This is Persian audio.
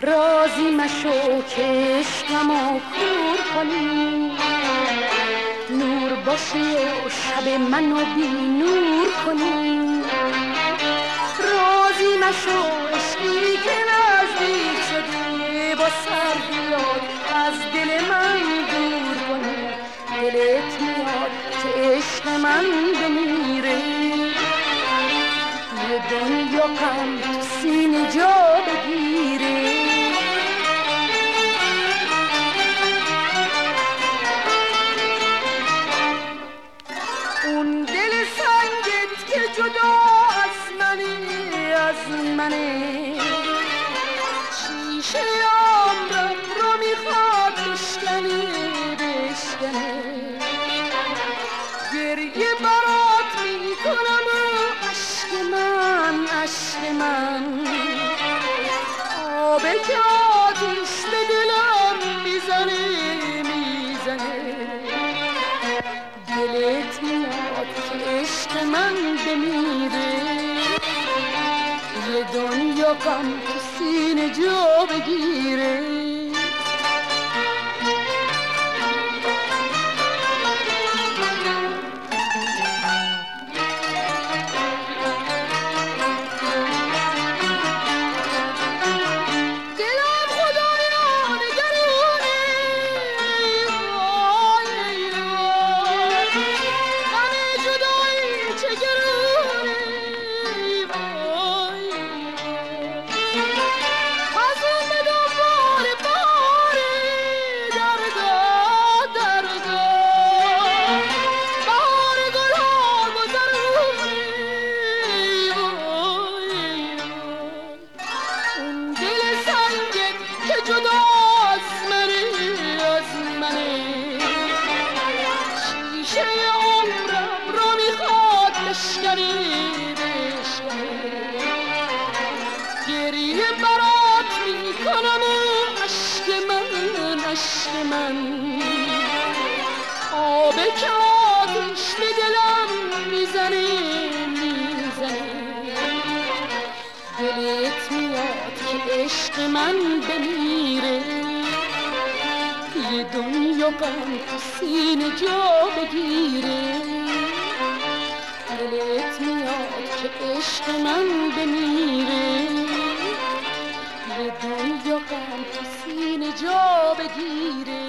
راضی مشو که عشقمو کور کنی، نور باشی و شب منو بی نور کنی. راضی مشو عشقی که نزدیک شدی، با سر بیاد از دل من دور کنی. دلت میاد که عشق من بمیره، یه دنیا غم تو سینه جا بگیره. اون دل سنگت که جدا از منی، از منه، شیشه عمرم رو میخواد بشکنی، بشکنه. گریه برات میکنم و عشق من، عشق من، آب که آتیش به دلم میزنه، میزنه. دلت میاد که عشق من بمیره، یه دنیا غم تو سینه جا بگیره. گریه برات میکنم و عشق من، عشق من، آب که آتیش به دلم میزنه، میزنه. دلت میاد که عشق من بمیره، یه دنیا غم تو سینه جا بگیره. دلت میاد که عشق من بمیره، یه دنیا غم تو سینه جا بگیره.